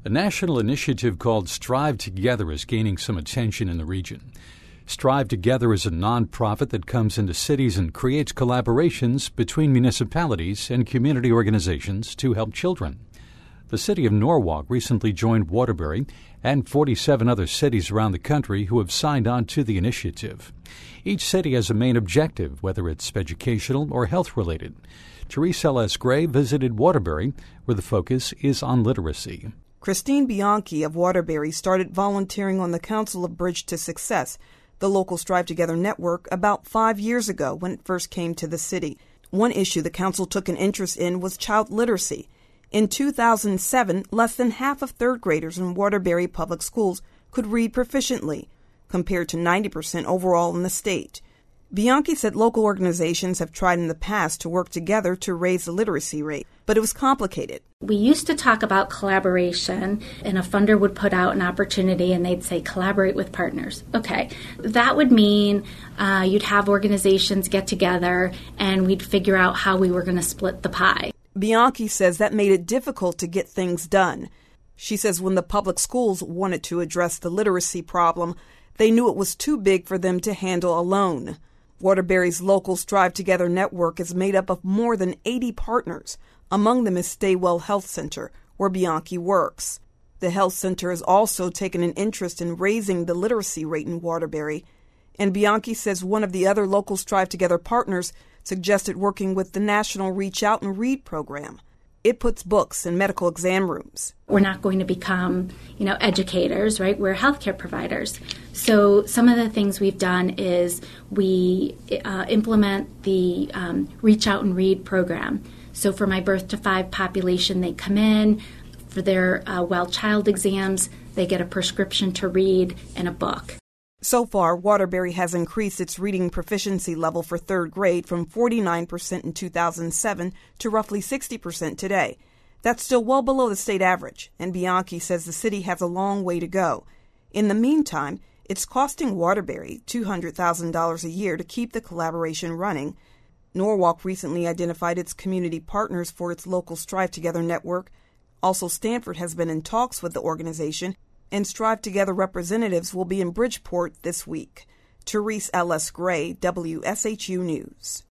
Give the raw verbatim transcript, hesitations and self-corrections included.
A national initiative called Strive Together is gaining some attention in the region. Strive Together is a nonprofit that comes into cities and creates collaborations between municipalities and community organizations to help children. The city of Norwalk recently joined Waterbury and forty-seven other cities around the country who have signed on to the initiative. Each city has a main objective, whether it's educational or health-related. Therese L S. Gray visited Waterbury, where the focus is on literacy. Christine Bianchi of Waterbury started volunteering on the Council of Bridge to Success, the local Strive Together network, about five years ago when it first came to the city. One issue the council took an interest in was child literacy. In two thousand seven, less than half of third graders in Waterbury public schools could read proficiently, compared to ninety percent overall in the state. Bianchi said local organizations have tried in the past to work together to raise the literacy rate, but it was complicated. We used to talk about collaboration, and a funder would put out an opportunity and they'd say collaborate with partners. Okay, that would mean uh, you'd have organizations get together and we'd figure out how we were going to split the pie. Bianchi says that made it difficult to get things done. She says when the public schools wanted to address the literacy problem, they knew it was too big for them to handle alone. Waterbury's local Strive Together network is made up of more than eighty partners. Among them is Staywell Health Center, where Bianchi works. The health center has also taken an interest in raising the literacy rate in Waterbury, and Bianchi says one of the other local Strive Together partners suggested working with the National Reach Out and Read program. It puts books in medical exam rooms. We're not going to become, you know, educators, right? We're healthcare providers. So some of the things we've done is we uh, implement the um, Reach Out and Read program. So for my birth to five population, they come in for their uh, well child exams. They get a prescription to read and a book. So far, Waterbury has increased its reading proficiency level for third grade from forty-nine percent in two thousand seven to roughly sixty percent today. That's still well below the state average, and Bianchi says the city has a long way to go. In the meantime, it's costing Waterbury two hundred thousand dollars a year to keep the collaboration running. Norwalk recently identified its community partners for its local Strive Together network. Also, Stanford has been in talks with the organization, and Strive Together representatives will be in Bridgeport this week. Therese L S. Gray, W S H U News.